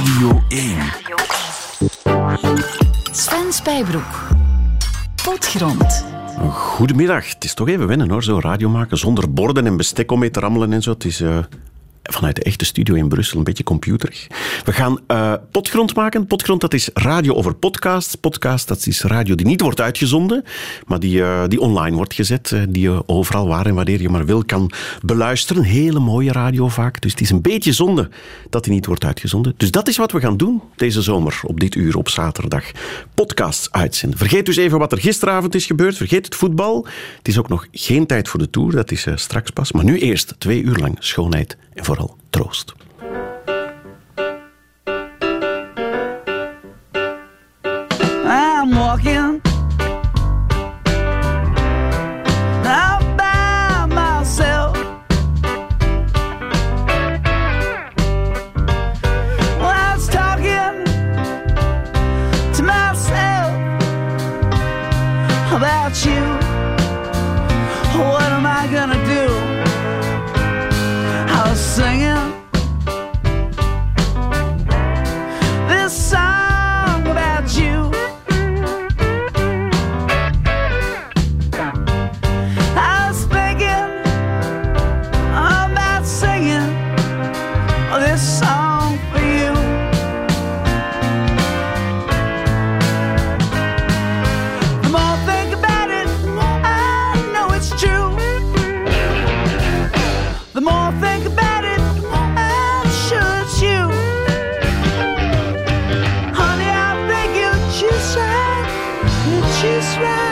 Radio 1. Sven Spijbroek. Potgrond. Goedemiddag. Het is toch even wennen hoor, zo radio maken zonder borden en bestek om mee te rammelen en zo. Het is vanuit de echte studio in Brussel een beetje computerig. We gaan Potgrond maken. Potgrond, dat is radio over podcasts. Podcast, dat is radio die niet wordt uitgezonden, maar die online wordt gezet. Die je overal waar en wanneer je maar wil kan beluisteren. Hele mooie radio vaak. Dus het is een beetje zonde dat die niet wordt uitgezonden. Dus dat is wat we gaan doen deze zomer op dit uur op zaterdag. Podcasts uitzenden. Vergeet dus even wat er gisteravond is gebeurd. Vergeet het voetbal. Het is ook nog geen tijd voor de Tour. Dat is straks pas. Maar nu eerst 2 uur lang schoonheid en vooral troost. I'm walking out by myself. Well, I was talking to myself about you. What am I gonna do? I was singing this song about you. I was thinking about singing this song for you. The more I think about it, the more I know it's true. The more I think about it, the more I'm sure it's you. Honey, I think you choose right, you choose right.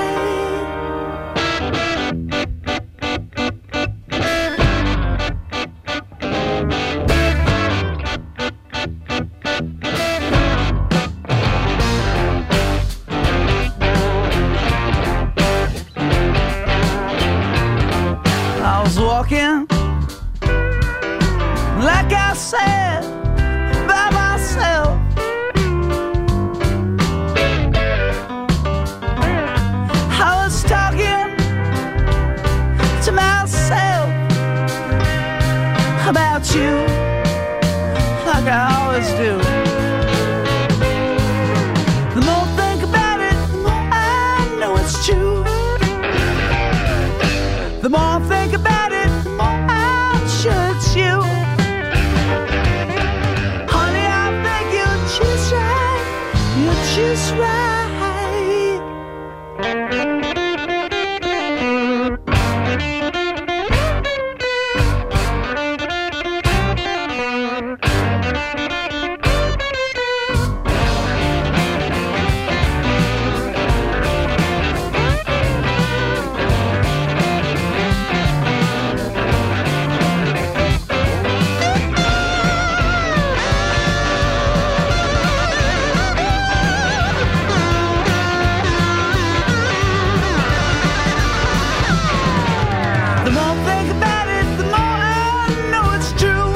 I was walking, like I said, by myself. I was talking to myself about you, like I always do. The more I think about it, the more I know it's true. The more I think about it, the more I'm sure it's you. Honey, I think you choose right, you choose right. The more I think about it, the more I know it's true.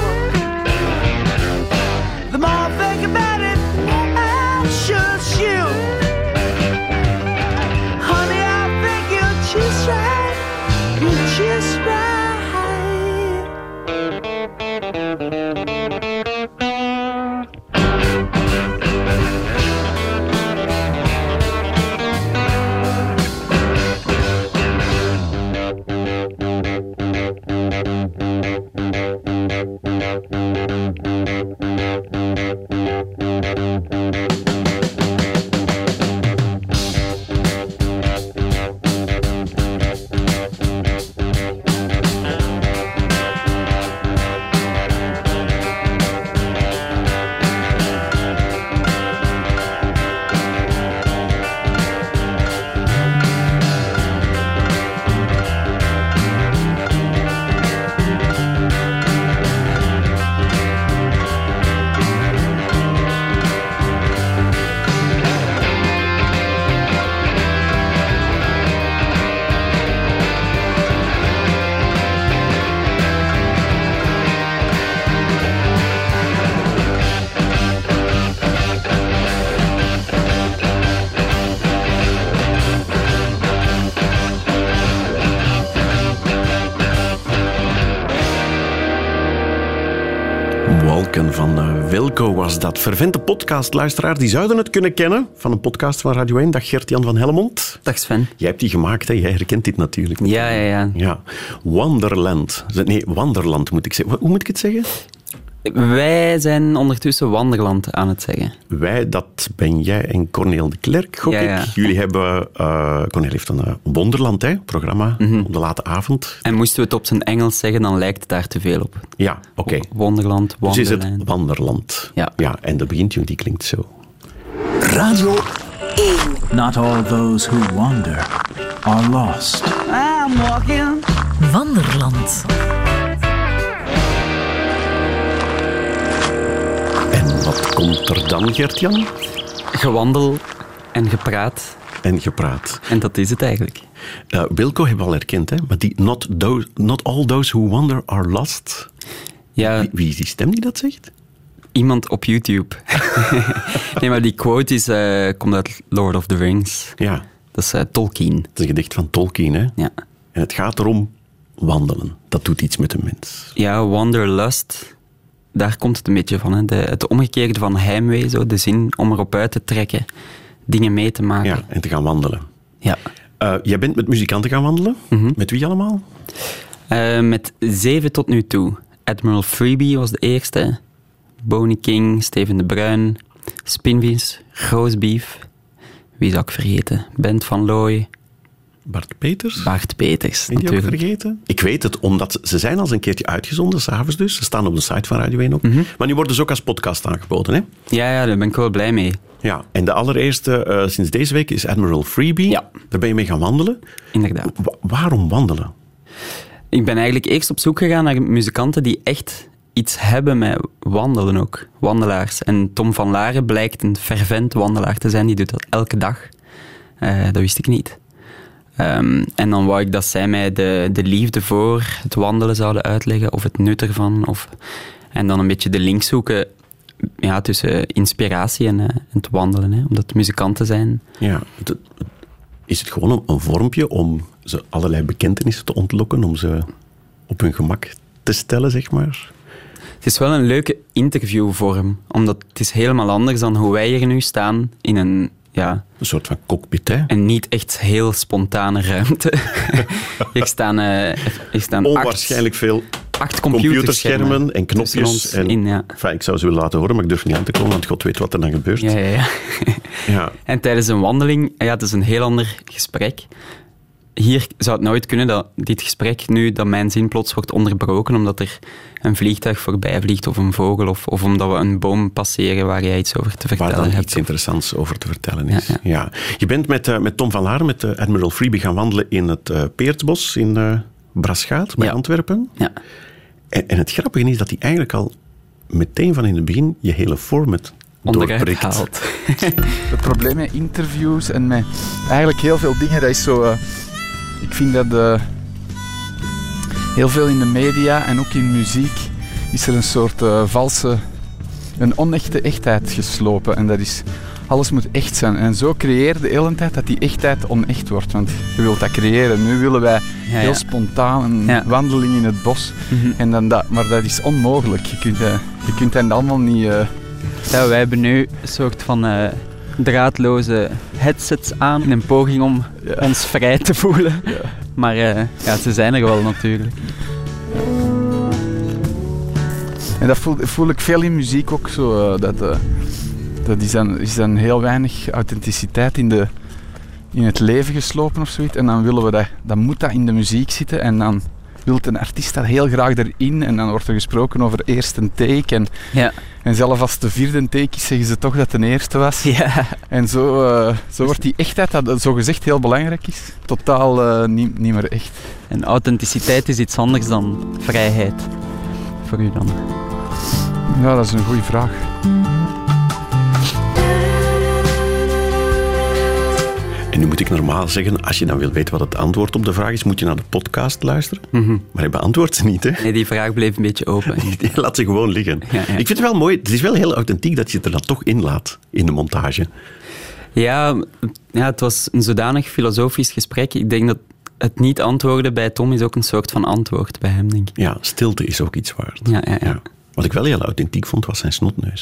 The more I think about it, the more I'm sure it's you. Honey, I think you choose right, you choose right. Wilco was dat. Fervente podcastluisteraar, die zouden het kunnen kennen van een podcast van Radio 1. Dag Gert-Jan van Helmond. Dag Sven. Jij hebt die gemaakt, hè? Jij herkent dit natuurlijk. Ja. Wonderland. Nee, Wanderland moet ik zeggen. Hoe moet ik het zeggen? Wij zijn ondertussen Wanderland aan het zeggen. Wij, dat ben jij en Corneel de Klerk, gok ik. Jullie hebben... Corneel heeft een Wonderland, hè, programma op de late avond. En moesten we het op zijn Engels zeggen, dan lijkt het daar te veel op. Ja, oké. Wonderland, Dus is Wonderland. het Wanderland. Ja, en de begintune die klinkt zo. Radio 1. Not all those who wander are lost. I'm walking. Wanderland. En wat komt er dan, Gert-Jan? Gewandel en gepraat. En gepraat. En dat is het eigenlijk. Wilco hebben we al herkend, hè? Maar die not all those who wander are lost. Ja, Wie is die stem die dat zegt? iemand op YouTube. Nee, maar die quote komt uit Lord of the Rings. Ja, Dat is Tolkien. het is een gedicht van Tolkien, hè? Ja. En het gaat erom wandelen. Dat doet iets met een mens. Ja, wanderlust, daar komt het een beetje van. Hè. Het omgekeerde van heimwee, zo, de zin om erop uit te trekken, dingen mee te maken. Ja, en te gaan wandelen. Ja. Jij bent met muzikanten gaan wandelen. Met wie allemaal? Met 7 tot nu toe. Admiral Freebie was de eerste. Boney King, Steven de Bruin, Spinvis, Roastbeef. Wie zou ik vergeten? Bent van Looy, Bart Peters. Bart Peters, Ben je die ook natuurlijk. vergeten? Ik weet het, omdat ze zijn al eens een keertje uitgezonden, s'avonds dus. Ze staan op de site van Radio 1 ook. Maar die worden dus ook als podcast aangeboden, hè? Ja, daar ben ik wel blij mee. Ja, en de allereerste sinds deze week is Admiral Freebie. Ja. Daar ben je mee gaan wandelen. Inderdaad. Waarom wandelen? Ik ben eigenlijk eerst op zoek gegaan naar muzikanten die echt iets hebben met wandelen ook. Wandelaars. En Tom van Laren blijkt een fervent wandelaar te zijn. Die doet dat elke dag. Dat wist ik niet. En dan wou ik dat zij mij de liefde voor het wandelen zouden uitleggen. Of het nut ervan. En dan een beetje de link zoeken tussen inspiratie en het wandelen. Hè, omdat muzikanten zijn. Ja, is het gewoon een vormpje om ze allerlei bekentenissen te ontlokken, om ze op hun gemak te stellen, zeg maar? Het is wel een leuke interviewvorm. Omdat het is helemaal anders dan hoe wij hier nu staan in een soort van cockpit, hè? en niet echt heel spontane ruimte. Hier staan Onwaarschijnlijk veel acht computerschermen en tussen knopjes. ons En, in, ja. enfin, ik zou ze willen laten horen, maar ik durf niet aan te komen, want God weet wat er dan gebeurt. Ja. Ja. En tijdens een wandeling, het is een heel ander gesprek. Hier zou het nooit kunnen dat dit gesprek nu, dat mijn zin plots wordt onderbroken omdat er een vliegtuig voorbij vliegt of een vogel of omdat we een boom passeren waar jij iets over te vertellen Waar dan hebt. iets interessants over te vertellen is. Ja. Ja. Je bent met Tom van Laren, met Admiral Freebie gaan wandelen in het Peertsbos in Braschaat bij Antwerpen. Ja. En het grappige is dat hij eigenlijk al meteen van in het begin je hele format Onderuit doorprikt. haalt. Het probleem met interviews en met eigenlijk heel veel dingen, dat is zo... ik vind dat heel veel in de media en ook in muziek is er een soort een onechte echtheid geslopen. En dat is... Alles moet echt zijn. En zo creëer je de hele tijd dat die echtheid onecht wordt. Want je wilt dat creëren. Nu willen wij heel spontaan een wandeling in het bos. En dan maar dat is onmogelijk. Je kunt dat allemaal niet... Ja, wij hebben nu een soort van draadloze headsets aan in een poging om ons vrij te voelen. Ja. Maar ze zijn er wel natuurlijk. En dat voel ik veel in muziek ook zo. Dat is dan heel weinig authenticiteit in het leven geslopen of zoiets. En dan willen we dan moet dat in de muziek zitten. En dan wil een artiest dat heel graag erin. En dan wordt er gesproken over eerst een take. En zelfs als het de vierde take is, zeggen ze toch dat het de eerste was. Ja. En zo wordt die echtheid, dat zogezegd heel belangrijk is, totaal niet meer echt. En authenticiteit is iets anders dan vrijheid. Voor u dan? Ja, dat is een goede vraag. En nu moet ik normaal zeggen, als je dan wil weten wat het antwoord op de vraag is, moet je naar de podcast luisteren. Maar hij beantwoordt ze niet, hè? Nee, die vraag bleef een beetje open. Die laat ze gewoon liggen. Ja. Ik vind het wel mooi. Het is wel heel authentiek dat je het er dan toch in laat, in de montage. Ja, het was een zodanig filosofisch gesprek. Ik denk dat het niet antwoorden bij Tom is ook een soort van antwoord bij hem, denk ik. Ja, stilte is ook iets waard. Ja. Wat ik wel heel authentiek vond, was zijn snotneus.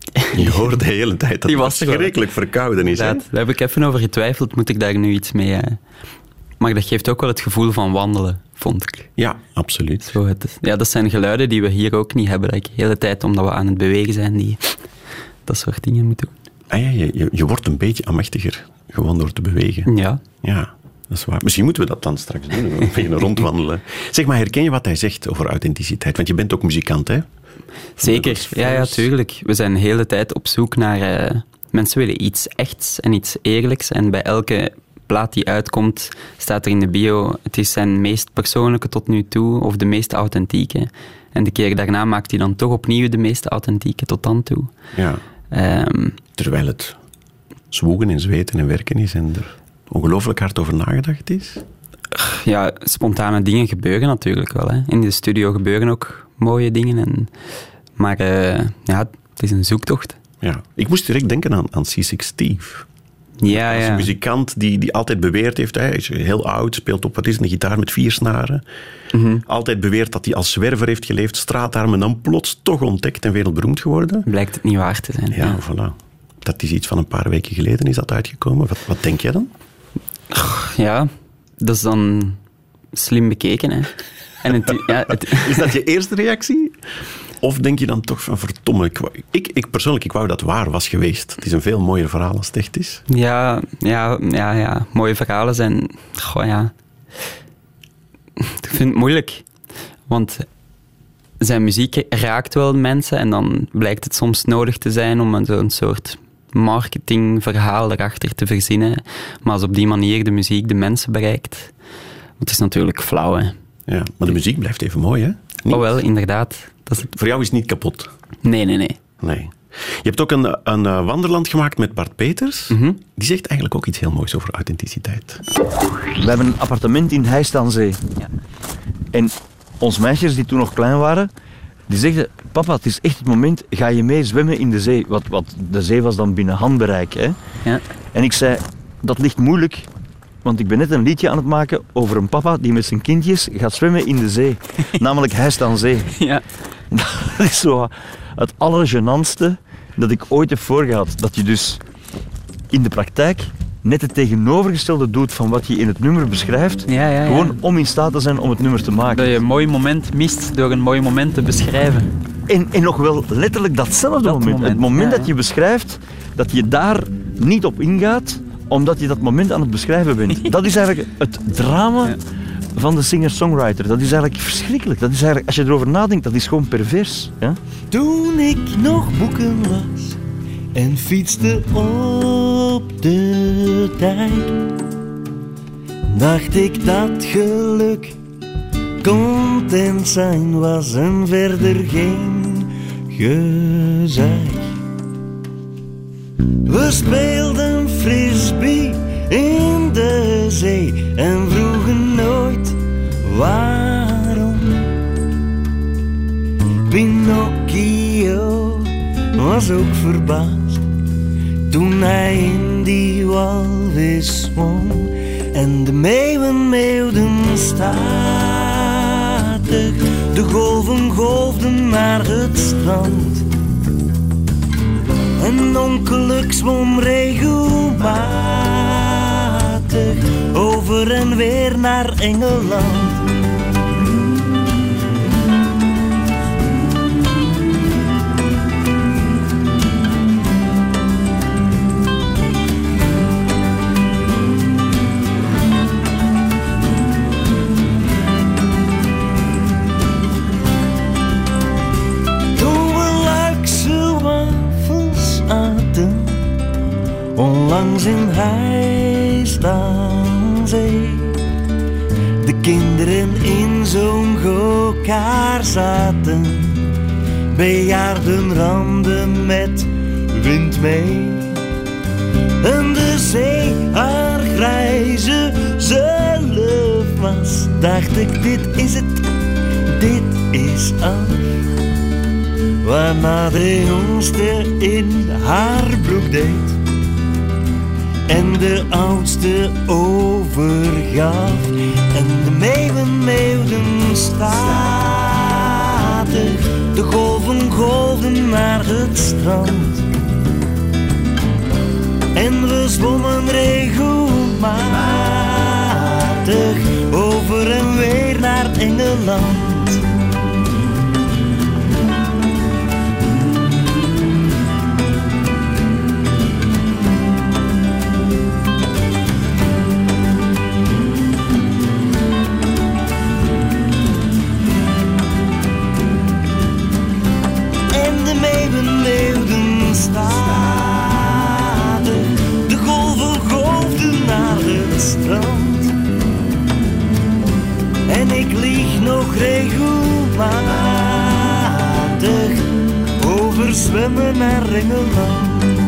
Je hoort de hele tijd dat Die het was er wel. verschrikkelijk verkouden is. Hè? Daar heb ik even over getwijfeld, moet ik daar nu iets mee... Maar dat geeft ook wel het gevoel van wandelen, vond ik. Ja, absoluut. Zo dat zijn geluiden die we hier ook niet hebben. Dat ik de hele tijd, omdat we aan het bewegen zijn, die dat soort dingen moeten doen. Ah, ja, je wordt een beetje amachtiger, gewoon door te bewegen. Ja. Ja, dat is waar. Misschien moeten we dat dan straks doen, een beetje rondwandelen. Zeg maar, herken je wat hij zegt over authenticiteit? Want je bent ook muzikant, hè? Zeker, ja, tuurlijk. We zijn de hele tijd op zoek naar... mensen willen iets echts en iets eerlijks. En bij elke plaat die uitkomt, staat er in de bio... Het is zijn meest persoonlijke tot nu toe, of de meest authentieke. En de keer daarna maakt hij dan toch opnieuw de meest authentieke tot dan toe. Ja. Terwijl het zwoegen en zweten en werken is en er ongelooflijk hard over nagedacht is. Ja, spontane dingen gebeuren natuurlijk wel. Hè. In de studio gebeuren ook mooie dingen. Maar het is een zoektocht. Ja. Ik moest direct denken aan C6 Steve. Ja, Als een muzikant die altijd beweerd heeft, hij is heel oud, speelt op een gitaar met 4 snaren. Mm-hmm. Altijd beweert dat hij als zwerver heeft geleefd, straatarm, en dan plots toch ontdekt en wereldberoemd geworden. Blijkt het niet waar te zijn. Ja, voilà. Dat is iets van een paar weken geleden is dat uitgekomen. Wat denk jij dan? Ja, dat is dan slim bekeken. Hè. En Is dat je eerste reactie? Of denk je dan toch van verdomme, ik persoonlijk wou dat waar was geweest. Het is een veel mooier verhaal als het echt is. Ja. Mooie verhalen zijn... Goh, ja. Ik vind het moeilijk. Want zijn muziek raakt wel mensen en dan blijkt het soms nodig te zijn om zo'n soort marketingverhaal erachter te verzinnen. Maar als op die manier de muziek de mensen bereikt... Het is natuurlijk flauw, hè. Ja, maar de muziek blijft even mooi, hè? Niet? Oh wel, inderdaad. Dat is het. Voor jou is het niet kapot? Nee. Nee. Je hebt ook een wanderland gemaakt met Bart Peters. Mm-hmm. Die zegt eigenlijk ook iets heel moois over authenticiteit. We hebben een appartement in Heist aan Zee. Ja. En onze meisjes die toen nog klein waren, die zegden, papa, het is echt het moment, ga je mee zwemmen in de zee? Wat de zee was dan binnen handbereik. Hè? Ja. En ik zei, dat ligt moeilijk, want ik ben net een liedje aan het maken over een papa die met zijn kindjes gaat zwemmen in de zee. Namelijk Heist aan Zee. Ja. Dat is zo het allergenantste dat ik ooit heb voorgehad. Dat je dus in de praktijk net het tegenovergestelde doet van wat je in het nummer beschrijft. Ja. Gewoon om in staat te zijn om het nummer te maken. Dat je een mooi moment mist door een mooi moment te beschrijven. En nog wel letterlijk datzelfde moment. Het moment dat je beschrijft, dat je daar niet op ingaat, omdat je dat moment aan het beschrijven bent. Dat is eigenlijk het drama van de singer-songwriter. Dat is eigenlijk verschrikkelijk. Dat is eigenlijk, als je erover nadenkt, dat is gewoon pervers. Ja? Toen ik nog boeken las en fietste op de dijk, dacht ik dat geluk content zijn was en verder geen gezeik. We speelden frisbee in de zee en vroegen nooit waarom. Pinocchio was ook verbaasd toen hij in die walvis zwom. En de meeuwen meeuwden statig, de golven golfden naar het strand. En ongeluk zwom regelmatig over en weer naar Engeland. Onlangs in Heist aan Zee, de kinderen in zo'n go-kar zaten, bejaarden randen met wind mee. En de zee haar grijze zelf was, dacht ik, dit is het, dit is af. Waarna de jongste in haar broek deed en de oudste overgaf. En de meeuwen meeuwden statig, de golven golven naar het strand. En we zwommen regelmatig over en weer naar Engeland. En de meeuwen leeuwden stadig, de golven golfden naar het strand. En ik lieg nog regelmatig over zwemmen naar Engeland.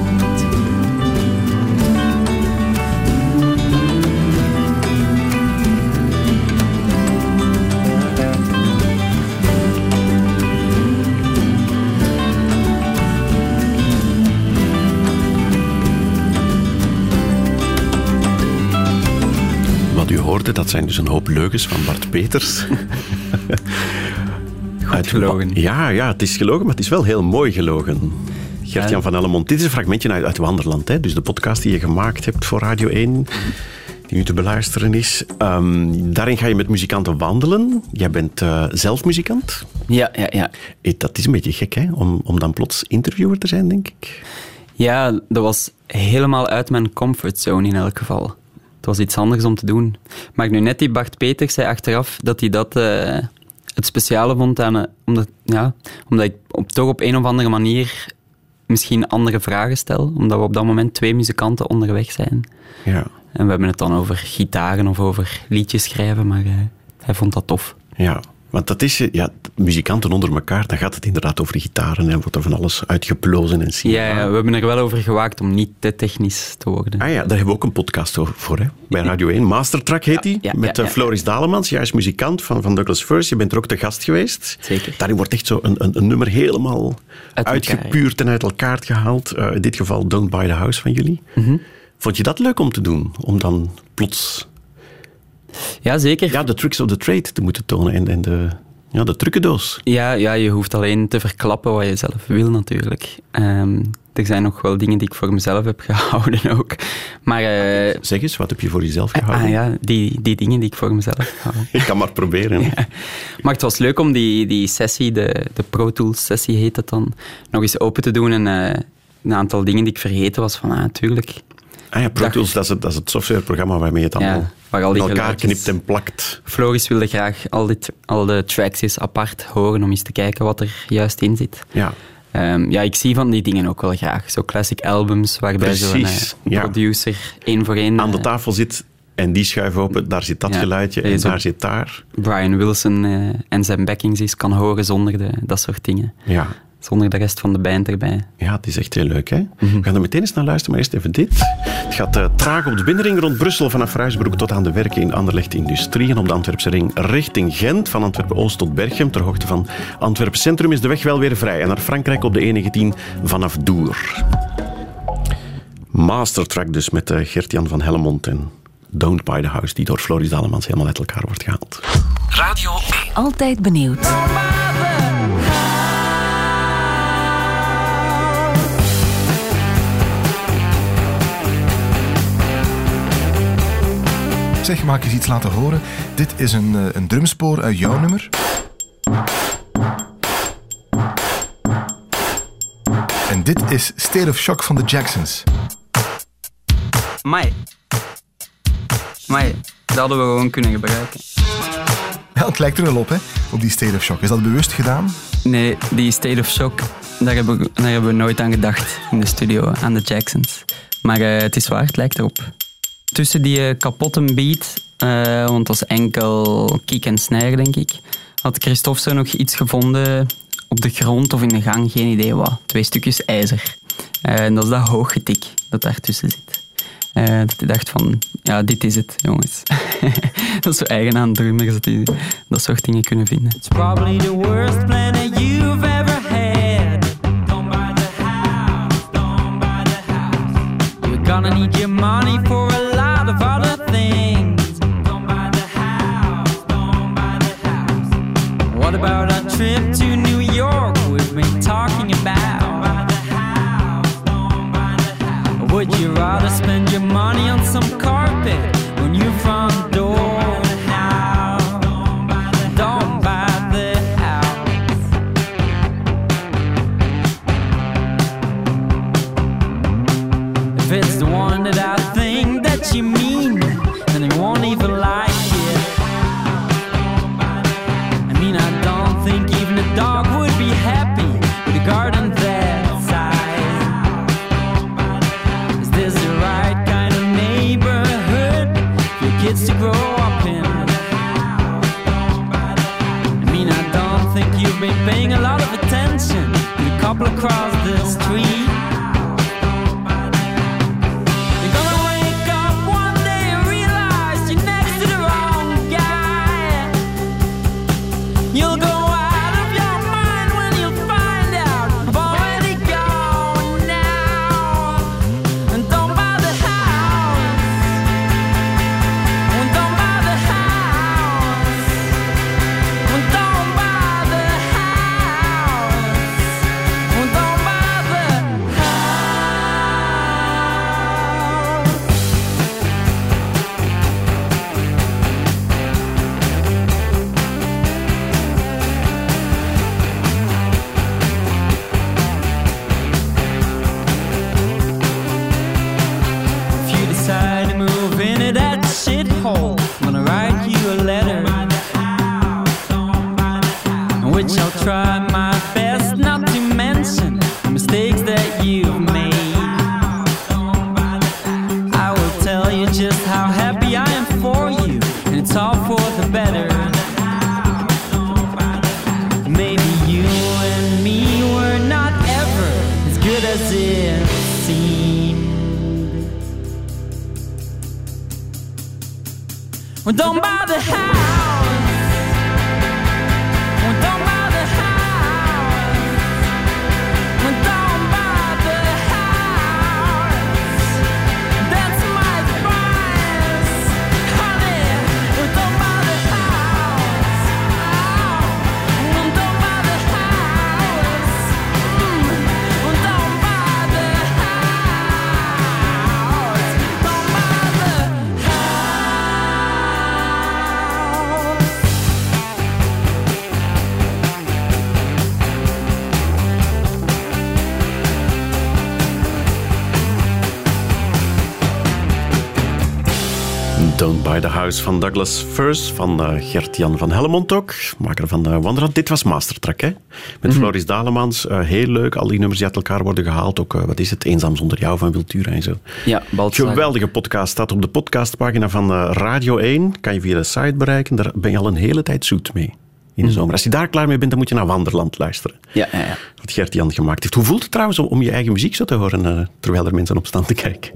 Wat u hoorde, dat zijn dus een hoop leugens van Bart Peters. Goed gelogen. Ja, het is gelogen, maar het is wel heel mooi gelogen. Gert-Jan van Hellemond, dit is een fragmentje uit Wanderland. Hè? Dus de podcast die je gemaakt hebt voor Radio 1, die nu te beluisteren is. Daarin ga je met muzikanten wandelen. Jij bent zelf muzikant. Ja. Dat is een beetje gek, hè? Om dan plots interviewer te zijn, denk ik. Ja, dat was helemaal uit mijn comfortzone in elk geval. Het was iets anders om te doen. Maar nu net die Bart Peters zei achteraf dat hij dat het speciale vond aan... Omdat ik toch op een of andere manier misschien andere vragen stel. Omdat we op dat moment 2 muzikanten onderweg zijn. Ja. En we hebben het dan over gitaren of over liedjes schrijven, maar hij vond dat tof. Ja, want dat is... muzikanten onder elkaar, dan gaat het inderdaad over gitaren en wordt er van alles uitgeplozen en zien. Ja, we hebben er wel over gewaakt om niet te technisch te worden. Ah ja, daar hebben we ook een podcast voor, hè? Bij Radio 1. Mastertrack heet die, met Floris Dalemans. Jij is muzikant van Douglas First. Je bent er ook te gast geweest. Zeker. Daarin wordt echt zo een nummer helemaal uitgepuurd en uit elkaar gehaald. In dit geval Don't Buy the House van jullie. Mm-hmm. Vond je dat leuk om te doen? Om dan plots... Ja, zeker. Ja, de tricks of the trade te moeten tonen en de trucendoos. Ja, je hoeft alleen te verklappen wat je zelf wil natuurlijk. Er zijn nog wel dingen die ik voor mezelf heb gehouden ook. Maar, zeg eens, wat heb je voor jezelf gehouden? Die dingen die ik voor mezelf heb gehouden. Ik kan maar proberen. Ja. Maar het was leuk om die sessie, de Pro Tools sessie heet het dan, nog eens open te doen. En een aantal dingen die ik vergeten was van, natuurlijk... Pro Tools, dat is het softwareprogramma waarmee je het allemaal in elkaar knipt en plakt. Floris wilde graag al de tracks eens apart horen om eens te kijken wat er juist in zit. Ja. Ik zie van die dingen ook wel graag. Zo classic albums, waarbij zo'n producer 1 voor 1... aan de tafel zit en die schuif open, daar zit dat geluidje en daar zit daar. Brian Wilson en zijn backings eens kan horen zonder dat soort dingen. Ja. Zonder de rest van de band erbij. Ja, het is echt heel leuk, hè? We gaan er meteen eens naar luisteren, maar eerst even dit. Het gaat traag op de binnenring rond Brussel, vanaf Ruisbroek tot aan de werken in Anderlecht Industrie. En op de Antwerpse ring richting Gent, van Antwerpen-Oost tot Berchem. Ter hoogte van Antwerpen Centrum is de weg wel weer vrij. En naar Frankrijk op de E19 vanaf Doer. Mastertrack dus met Gert-Jan van Hellemond en Don't Buy the House, die door Floris Dalemans helemaal uit elkaar wordt gehaald. Radio 1. Altijd benieuwd. Zeg, mag ik eens iets laten horen? Dit is een drumspoor uit jouw nummer. En dit is State of Shock van de Jacksons. Mai, dat hadden we gewoon kunnen gebruiken. Ja, het lijkt er wel op, hè? Op die State of Shock. Is dat bewust gedaan? Nee, die State of Shock, daar hebben we nooit aan gedacht in de studio, aan de Jacksons. Maar het is waar, het lijkt erop. Tussen die kapotte beat, want het was enkel kick en snare, denk ik, had Christophe zo nog iets gevonden op de grond of in de gang, geen idee wat. 2 stukjes ijzer. En dat is dat hooggetik dat daartussen zit. Dat hij dacht van, ja, dit is het, jongens. Dat is zo eigen aan drummers, dat die dat soort dingen kunnen vinden. It's probably the worst plan that you've ever had. Don't buy the house, don't buy the house. You're gonna need your money for a lot of other things. Don't buy the house, don't buy the house. What about a trip to New York with me? you're talking about. Or would you rather spend your money on some carpet on your front door? Now, don't buy the house. If it's the one that I think that you mean, then it won't even like it. I mean, I don't think even a dog would be happy with a garden that size. Is this the right kind of neighborhood for your kids to grow up in? I mean, I don't think you've been paying a lot of attention to the couple across the street. You'll go out of your mind when you find out I've already gone now. And don't buy the house. And don't buy the house. And don't buy the house. And don't buy the house. If you decide to move into that shithole, I'm gonna write you a letter, in which I'll try my best not to mention the mistakes that you've made. I will tell you just how happy I am for you, and it's all for the better. Maybe you and me were not ever as good as it seemed. Well, don't buy the house. Well, don't buy the house. Well, don't buy the house. That's my advice, honey. Well, don't buy the house. Well, don't buy the house. Well, don't buy the house. Don't buy the house. Don't Buy the House van Douglas Furs, van Gert-Jan van Helmond ook, maker van Wanderland. Dit was Mastertrack, hè? Met Floris Dalemans. Heel leuk, al die nummers die uit elkaar worden gehaald. Ook, wat is het, Eenzaam zonder jou van Wiltura en zo. Ja, Baltzar. Geweldige podcast, staat op de podcastpagina van Radio 1. Kan je via de site bereiken, daar ben je al een hele tijd zoet mee. In de zomer. Als je daar klaar mee bent, dan moet je naar Wanderland luisteren. Ja. Wat Gert-Jan gemaakt heeft. Hoe voelt het trouwens om je eigen muziek zo te horen, terwijl er mensen op staan te kijken?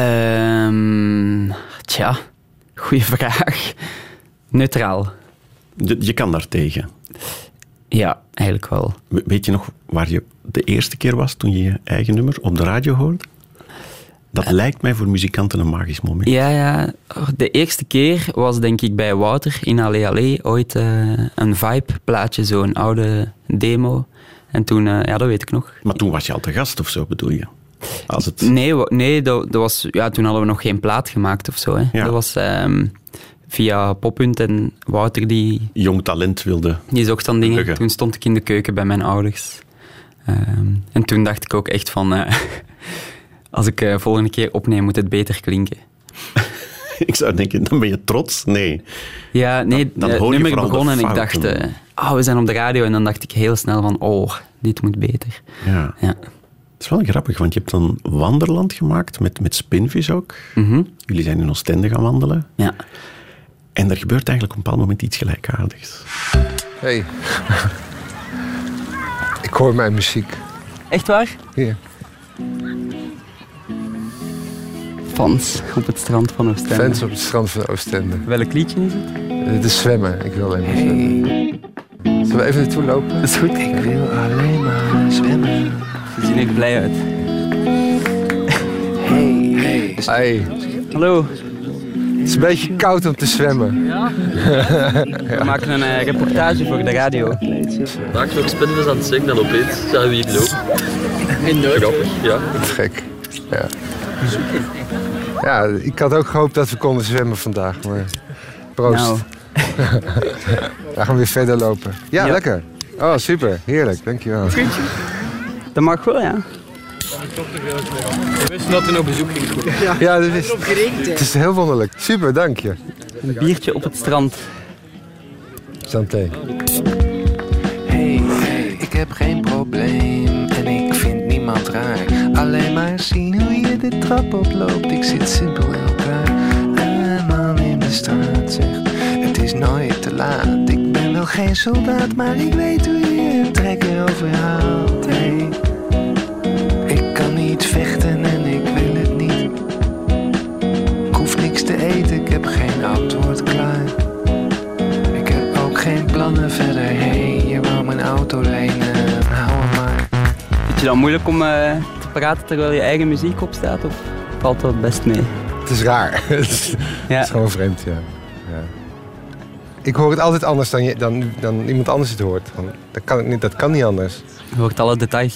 Tja, goeie vraag. Neutraal. Je kan daar tegen. Ja, eigenlijk wel. Weet je nog waar je de eerste keer was toen je je eigen nummer op de radio hoorde? Dat lijkt mij voor muzikanten een magisch moment. Ja. De eerste keer was denk ik bij Wouter in Allee Allee. Ooit een Vibe-plaatje, zo'n oude demo. En toen, dat weet ik nog. Maar toen was je al te gast of zo, bedoel je? Als het... Nee, dat was, toen hadden we nog geen plaat gemaakt of zo. Hè. Ja. Dat was via Poppunt en Wouter die... Jong talent wilde... Die zocht dan dingen. Luggen. Toen stond ik in de keuken bij mijn ouders. En toen dacht ik ook echt van... als ik volgende keer opneem, moet het beter klinken. Ik zou denken, dan ben je trots? Nee. Ja, nee, dan het hoor je nummer vooral begon de en ik fouten. dacht... we zijn op de radio. En dan dacht ik heel snel van... dit moet beter. Ja. Het is wel grappig, want je hebt dan Wanderland gemaakt, met Spinvis ook. Mm-hmm. Jullie zijn in Oostende gaan wandelen. Ja. En er gebeurt eigenlijk op een bepaald moment iets gelijkaardigs. Hey. Ik hoor mijn muziek. Echt waar? Hier. Fans op het strand van Oostende. Fans op het strand van Oostende. Welk liedje is het? Het is zwemmen. Ik wil alleen maar zwemmen. Zullen we even naartoe lopen? Dat is goed. Ik wil alleen maar zwemmen. Ze zien er blij uit. Hey. Hallo. Het is een beetje koud om te zwemmen. Ja? We maken een reportage voor de radio. Vandaag nog spinnenvis aan het zingen en opeens zagen we hier lopen. In Noord? Grappig, ja. Dat is gek. Ja. Ja, ik had ook gehoopt dat we konden zwemmen vandaag, maar proost. Nou. We gaan weer verder lopen. Ja, lekker. Oh, super. Heerlijk. Dankjewel. Dat mag wel, ja. We wisten dat we op bezoek gingen. Ja, dat is het is heel wonderlijk. Super, dank je. Een biertje op het strand. Santé. Hey, ik heb geen probleem en ik vind niemand raar. Alleen maar zien hoe je de trap oploopt. Ik zit simpel in elkaar. Een man in de straat zegt, het is nooit te laat. Ik ben wel geen soldaat, maar ik weet hoe je een trekker overhaalt. Hey, ik kan niet vechten en ik wil het niet. Ik hoef niks te eten, ik heb geen antwoord klaar. Ik heb ook geen plannen verder. Hey, je wou mijn auto lenen, hou hem maar. Vind je dan moeilijk om te praten terwijl je eigen muziek opstaat? Of valt dat best mee? Het is raar. Het is gewoon vreemd, ja. Ik hoor het altijd anders dan iemand anders het hoort. Dat kan niet anders. Je hoort alle details.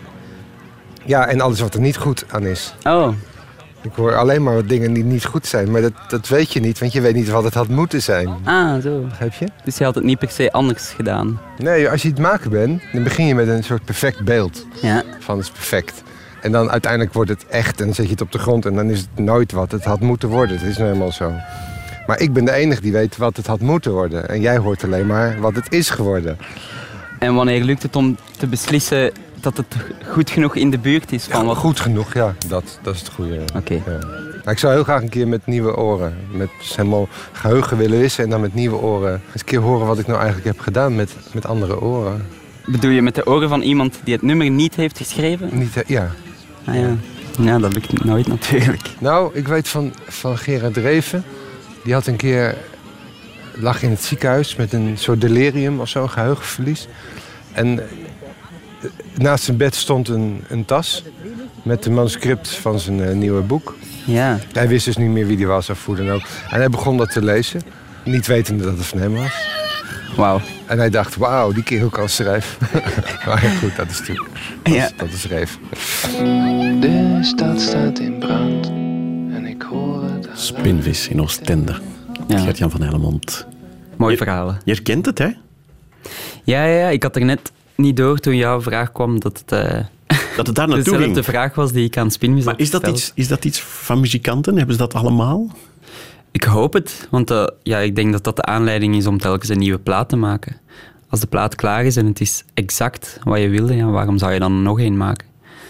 Ja, en alles wat er niet goed aan is. Oh. Ik hoor alleen maar wat dingen die niet goed zijn. Maar dat weet je niet, want je weet niet wat het had moeten zijn. Ah, zo. Begrijp je? Dus je had het niet per se anders gedaan? Nee, als je het maken bent, dan begin je met een soort perfect beeld. Ja. Van het is perfect. En dan uiteindelijk wordt het echt en dan zet je het op de grond en dan is het nooit wat het had moeten worden. Het is nou helemaal zo. Maar ik ben de enige die weet wat het had moeten worden. En jij hoort alleen maar wat het is geworden. En wanneer lukt het om te beslissen dat het goed genoeg in de buurt is? Van Ja, wat... goed genoeg, ja. Dat is het goede. Oké. Ja. Maar ik zou heel graag een keer met nieuwe oren, met helemaal geheugen willen wissen en dan met nieuwe oren eens een keer horen wat ik nou eigenlijk heb gedaan met andere oren. Bedoel je met de oren van iemand die het nummer niet heeft geschreven? Niet, ja. Ah, ja. Ja, dat lukt nooit natuurlijk. Nou, ik weet van Gerard Dreven. Die had een keer, lag in het ziekenhuis met een soort delirium of zo, een geheugenverlies. En naast zijn bed stond een tas met een manuscript van zijn nieuwe boek. Ja. Hij wist dus niet meer wie die was of hoe dan ook. En hij begon dat te lezen, niet wetende dat het van hem was. Wauw. En hij dacht, wauw, die kerel kan schrijven. Maar ja, goed, dat is natuurlijk. Dat is schreef. De stad staat in brand en ik hoor het. Spinvis in Oostende. Ja. Gert-Jan van Hellemond. Mooie verhalen. Je herkent het, hè? Ja, ik had er net niet door toen jouw vraag kwam dat het... Dat het daar naartoe ging. Dezelfde vraag was die ik aan Spinvis had gesteld. Is dat iets van muzikanten? Hebben ze dat allemaal? Ik hoop het, want ik denk dat dat de aanleiding is om telkens een nieuwe plaat te maken. Als de plaat klaar is en het is exact wat je wilde, waarom zou je dan nog één maken?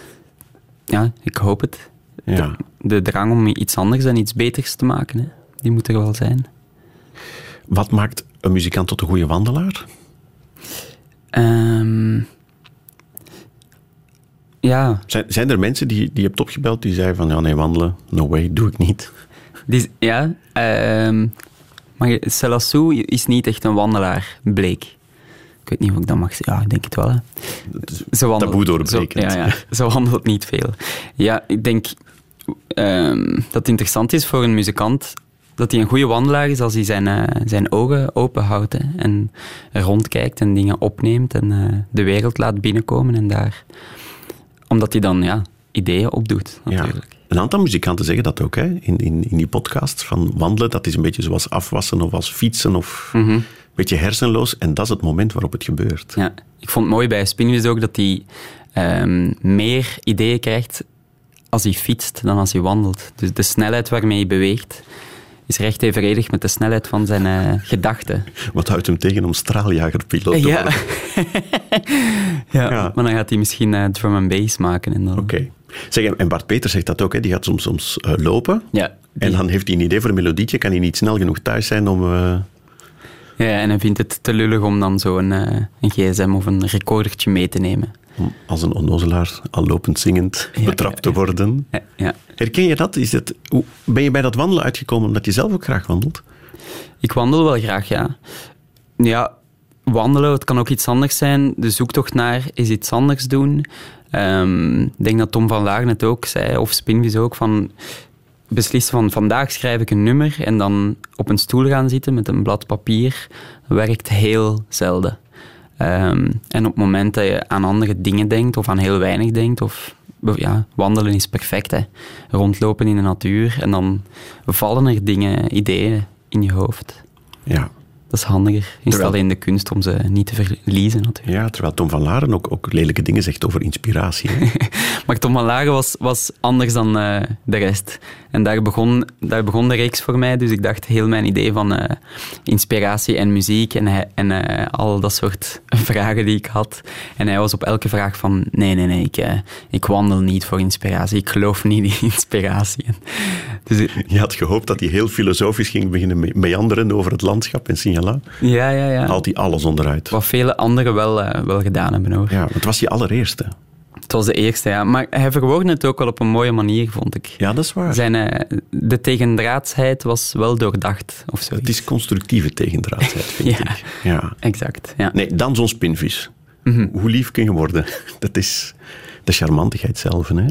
Ja, ik hoop het. Ja. De drang om iets anders en iets beters te maken, hè, die moet er wel zijn. Wat maakt een muzikant tot een goede wandelaar? Ja. Zijn er mensen die je hebt opgebeld die zeiden van ja, nee, wandelen, no way, doe ik niet? Maar Selassou is niet echt een wandelaar, bleek. Ik weet niet of ik dat mag zeggen. Ja, ik denk het wel. Hè. Taboe doorbrekend. Ze wandelt niet veel. Ja, ik denk dat het interessant is voor een muzikant dat hij een goede wandelaar is als hij zijn ogen open houdt. Hè, en rondkijkt en dingen opneemt en de wereld laat binnenkomen. En daar, omdat hij dan ideeën opdoet, natuurlijk. Ja. Een aantal muzikanten zeggen dat ook, hè? In die podcast. Van wandelen, dat is een beetje zoals afwassen of als fietsen of een beetje hersenloos. En dat is het moment waarop het gebeurt. Ja, ik vond het mooi bij Spinvis ook dat hij meer ideeën krijgt als hij fietst dan als hij wandelt. Dus de snelheid waarmee hij beweegt is recht evenredig met de snelheid van zijn gedachten. Wat houdt hem tegen om straaljagerpiloot te worden? Ja, maar dan gaat hij misschien drum and bass maken. Oké. Zeg, en Bart Peters zegt dat ook, hè? Die gaat soms lopen. Ja, en dan heeft hij een idee voor een melodietje, kan hij niet snel genoeg thuis zijn om... Ja, en hij vindt het te lullig om dan zo een gsm of een recordertje mee te nemen. Om als een onnozelaar, al lopend zingend, betrapt te worden. Ja. Herken je dat? Ben je bij dat wandelen uitgekomen omdat je zelf ook graag wandelt? Ik wandel wel graag, ja. Ja, wandelen, het kan ook iets anders zijn. De zoektocht naar is iets anders doen. Ik denk dat Tom van Laar het ook zei, of Spinvis ook, van... beslissen van vandaag schrijf ik een nummer en dan op een stoel gaan zitten met een blad papier, werkt heel zelden. En op het moment dat je aan andere dingen denkt of aan heel weinig denkt, of ja, wandelen is perfect, hè. Rondlopen in de natuur en dan vallen er dingen, ideeën in je hoofd. Ja. Dat is handiger. Is alleen in de kunst om ze niet te verliezen, natuurlijk. Ja, terwijl Tom van Laren ook lelijke dingen zegt over inspiratie. Maar Tom van Laren was anders dan de rest. En daar begon de reeks voor mij. Dus ik dacht, heel mijn idee van inspiratie en muziek en al dat soort vragen die ik had. En hij was op elke vraag van, nee, ik wandel niet voor inspiratie. Ik geloof niet in inspiratie. Dus je had gehoopt dat hij heel filosofisch ging beginnen meanderen over het landschap in Signalat. Ja. Haalt hij alles onderuit. Wat vele anderen wel gedaan hebben, hoor. Ja, het was je allereerste. Het was de eerste, ja. Maar hij verwoordde het ook wel op een mooie manier, vond ik. Ja, dat is waar. De tegendraadsheid was wel doordacht, of zo. Het is constructieve tegendraadsheid, vind ik. Ja, exact. Ja. Nee, dan zo'n spinvis. Mm-hmm. Hoe lief kun je worden? Dat is de charmantigheid zelf, hè?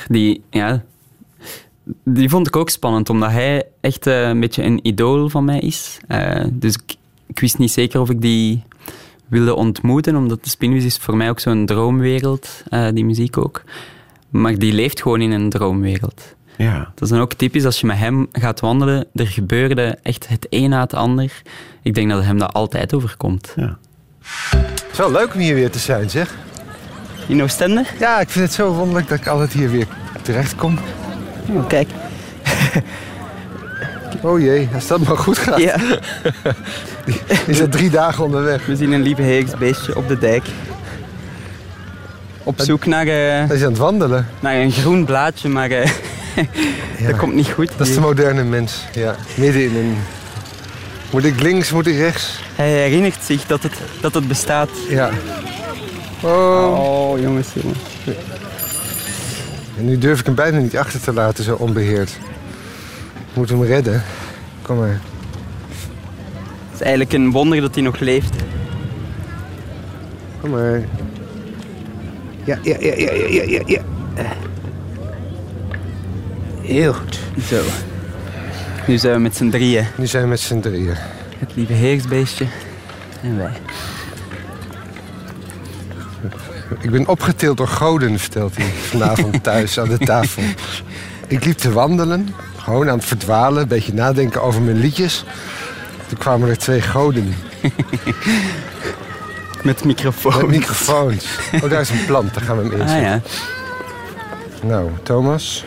Die vond ik ook spannend, omdat hij echt een beetje een idool van mij is. Dus ik wist niet zeker of ik die wilde ontmoeten, omdat de spinvis is voor mij ook zo'n droomwereld, die muziek ook. Maar die leeft gewoon in een droomwereld. Ja. Dat is dan ook typisch, als je met hem gaat wandelen, er gebeurde echt het een na het ander. Ik denk dat hem dat altijd overkomt. Ja. Het is wel leuk om hier weer te zijn, zeg. In Oostende? Ja, ik vind het zo wonderlijk dat ik altijd hier weer terecht kom. Oh, kijk. Oh jee, als dat maar goed gaat. Ja. Die is al 3 dagen onderweg. We zien een lieve heersbeestje op de dijk. Op zoek naar... Hij is aan het wandelen. Naar een groen blaadje, maar dat komt niet goed. Dat is de moderne mens. Ja. Midden in een... Moet ik links, moet ik rechts? Hij herinnert zich dat het bestaat. Ja. Oh, jongens. En nu durf ik hem bijna niet achter te laten, zo onbeheerd. Ik moet hem redden. Kom maar. Het is eigenlijk een wonder dat hij nog leeft. Kom maar. Ja. Heel goed. Zo. Nu zijn we met z'n drieën. Het lieve heersbeestje. En wij. Ik ben opgetild door goden, vertelt hij vanavond thuis aan de tafel. Ik liep te wandelen, gewoon aan het verdwalen, een beetje nadenken over mijn liedjes. Toen kwamen er 2 goden. Met microfoons. Met microfoons. Oh, daar is een plant, daar gaan we hem inzetten. Ja. Nou, Thomas.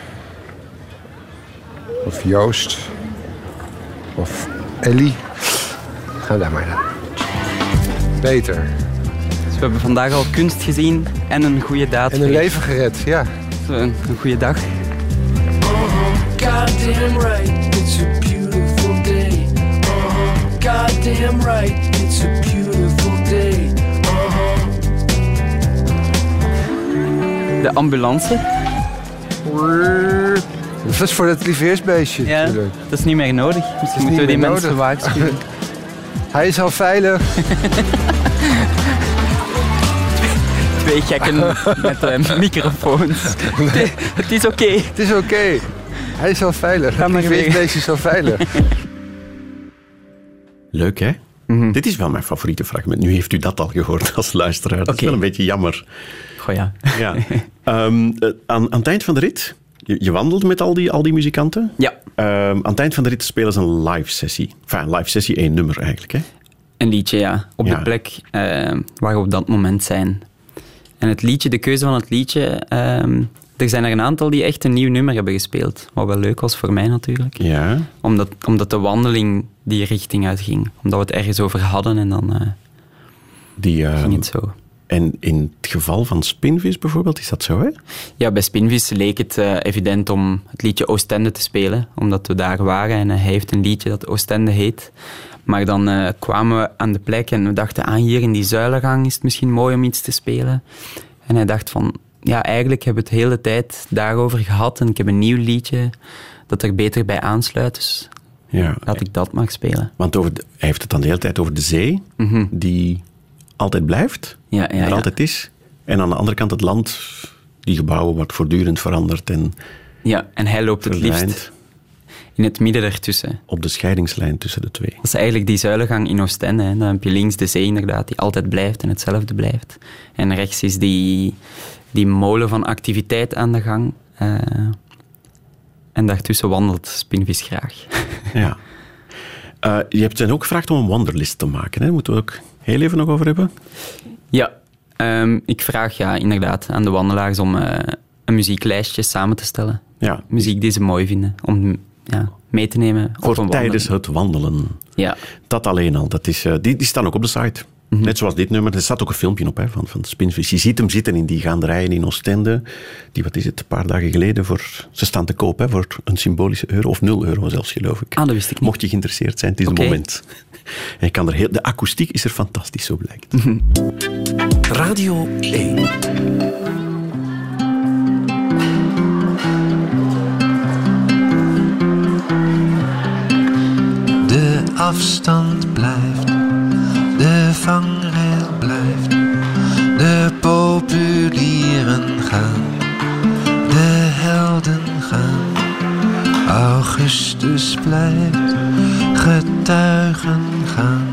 Of Joost. Of Ellie. Ga daar maar naar. Peter. Dus we hebben vandaag al kunst gezien en een goede daad. En een leven gered, ja. Een goede dag. Goddamn right, it's a beautiful day. Goddamn right, it's a beautiful day. De ambulance. Dat is voor het lieveheersbeestje natuurlijk. Dat is niet meer nodig. Misschien moeten we die mensen waarschuwen. Hij is al veilig. 2 gekken met microfoons. Het is oké. Het is oké. Hij is al veilig. Het lieveheersbeestje is al veilig. Leuk, hè? Mm-hmm. Dit is wel mijn favoriete fragment. Nu heeft u dat al gehoord als luisteraar. Dat is wel een beetje jammer. Goh, ja. Aan het eind van de rit, je wandelt met al die muzikanten. Ja. Aan het eind van de rit spelen ze een live sessie. Enfin, een live sessie, 1 nummer eigenlijk, hè? Een liedje, ja. Op de plek waar we op dat moment zijn. En het liedje, de keuze van het liedje... er zijn er een aantal die echt een nieuw nummer hebben gespeeld. Wat wel leuk was voor mij natuurlijk. Ja. Omdat de wandeling die richting uitging. Omdat we het ergens over hadden en dan ging het zo. En in het geval van Spinvis bijvoorbeeld, is dat zo, hè? Ja, bij Spinvis leek het evident om het liedje Oostende te spelen. Omdat we daar waren en hij heeft een liedje dat Oostende heet. Maar dan kwamen we aan de plek en we dachten, hier in die zuilengang is het misschien mooi om iets te spelen. En hij dacht van, ja, eigenlijk hebben we het de hele tijd daarover gehad en ik heb een nieuw liedje dat er beter bij aansluit. Dus laat ik dat maar spelen. Want hij heeft het dan de hele tijd over de zee, die altijd blijft, er altijd is. En aan de andere kant het land, die gebouwen wordt voortdurend veranderd. En hij loopt het liefst in het midden ertussen. Op de scheidingslijn tussen de twee. Dat is eigenlijk die zuilengang in Oostende. Hè. Dan heb je links de zee inderdaad, die altijd blijft en hetzelfde blijft. En rechts is die molen van activiteit aan de gang. En daartussen wandelt Spinvis graag. Ja. Je hebt hen ook gevraagd om een wanderlist te maken. Hè? Daar moeten we ook heel even nog over hebben. Ja, ik vraag inderdaad aan de wandelaars om een muzieklijstje samen te stellen. Ja. Muziek die ze mooi vinden, om mee te nemen. Voor tijdens het wandelen. Ja. Dat alleen al. Dat is, die staan ook op de site. Mm-hmm. Net zoals dit nummer. Er staat ook een filmpje op van Spinvis. Je ziet hem zitten in die gaanderijen in Oostende. Die, wat is het, een paar dagen geleden. Ze staan te koop voor een symbolische €1 of €0 zelfs, geloof ik. Ah, dat wist ik niet. Mocht je geïnteresseerd zijn, het is een moment. En je kan de akoestiek is er fantastisch, zo blijkt. Mm-hmm. Radio 1. De afstand blijft, de vangrail blijft, de populieren gaan, de helden gaan. Augustus blijft, getuigen gaan,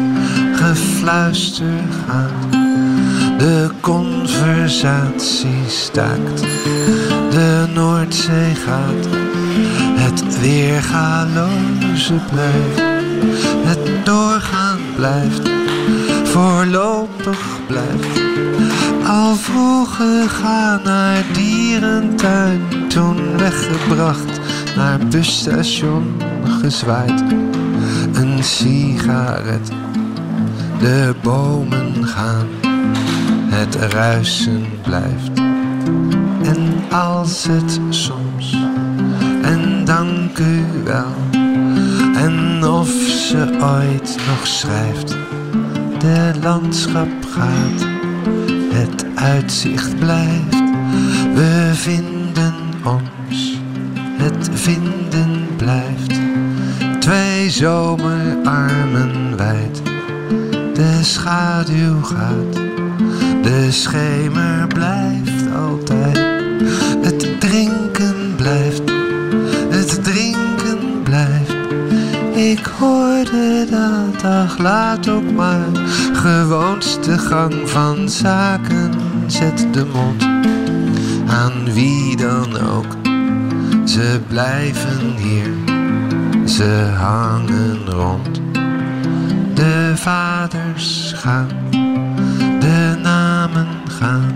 gefluister gaat, de conversatie staakt, de Noordzee gaat. Het weergaloze blijft, het doorgaan blijft, voorlopig blijft. Al vroeg gegaan naar dierentuin, toen weggebracht, naar busstation gezwaaid. Een sigaret, de bomen gaan, het ruisen blijft. En als het soms, en dank u wel, en of ze ooit nog schrijft, de landschap gaat, het uitzicht blijft. We vinden ons, het vinden blijft. 2 zomerarmen wijd, de schaduw gaat, de schemer blijft altijd. Het drinken blijft, het drinken blijft. Ik hoorde dat, ach laat ook maar. Gewoonste gang van zaken, zet de mond aan wie dan ook. Ze blijven hier, ze hangen rond. De vaders gaan, de namen gaan.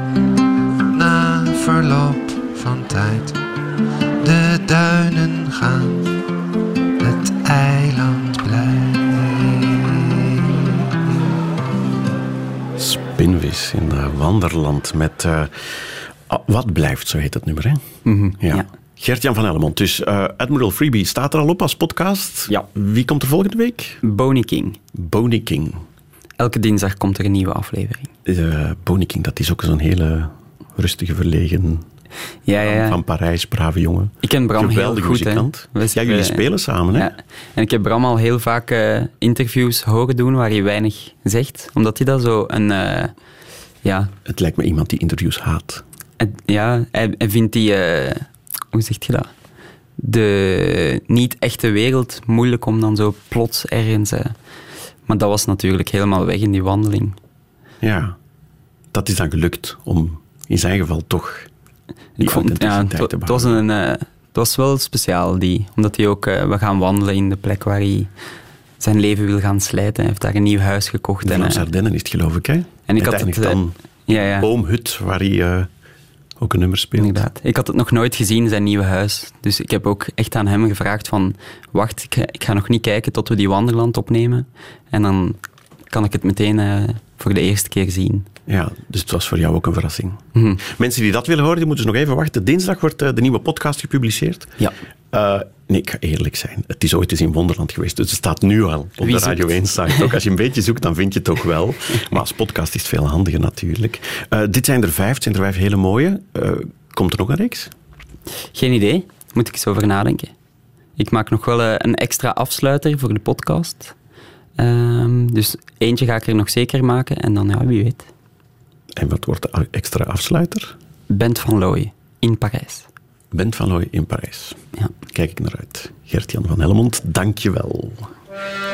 Na verloop van tijd, de duinen gaan, het eiland blijft. Spinvis in Wanderland met Wat blijft, zo heet het nummer, hè? Mm-hmm, ja. Gert-Jan van Hellemond. Dus Admiral Freebie staat er al op als podcast. Ja. Wie komt er volgende week? Boney King. Boney King. Elke dinsdag komt er een nieuwe aflevering. Boney King, dat is ook zo'n hele rustige, verlegen... Ja. Van Parijs, brave jongen. Ik ken Bram heel goed. Muzikant. Ja, jullie spelen samen, hè? Ja. En ik heb Bram al heel vaak interviews horen doen waar hij weinig zegt. Omdat hij dat zo een... Het lijkt me iemand die interviews haat. Hij vindt die... hoe zeg je dat? De niet-echte wereld moeilijk om dan zo plots ergens... Maar dat was natuurlijk helemaal weg in die wandeling. Ja. Dat is dan gelukt om in zijn geval toch... Ik vond, het was wel speciaal, omdat hij ook... we gaan wandelen in de plek waar hij zijn leven wil gaan slijten. Hij heeft daar een nieuw huis gekocht. In Ardennen is het, geloof ik, hè? En ik had het... dan Boomhut, waar hij ook een nummer speelt. Inderdaad. Ik had het nog nooit gezien, zijn nieuwe huis. Dus ik heb ook echt aan hem gevraagd van... Wacht, ik ga nog niet kijken tot we die Wanderland opnemen. En dan kan ik het meteen voor de eerste keer zien. Ja, dus het was voor jou ook een verrassing. Mm-hmm. Mensen die dat willen horen, die moeten nog even wachten. Dinsdag wordt de nieuwe podcast gepubliceerd. Ja. Nee, ik ga eerlijk zijn. Het is ooit eens in Wonderland geweest, dus het staat nu al op de Radio 1-site. Ook als je een beetje zoekt, dan vind je het toch wel. Maar als podcast is het veel handiger natuurlijk. Dit zijn er 5, het zijn er 5 hele mooie. Komt er nog een reeks? Geen idee. Moet ik eens over nadenken. Ik maak nog wel een extra afsluiter voor de podcast. Dus eentje ga ik er nog zeker maken en dan, wie weet. En wat wordt de extra afsluiter? Bent van Looy in Parijs. Bent van Looy in Parijs. Ja. Kijk ik naar uit. Gert-Jan van Helmond, dank je wel.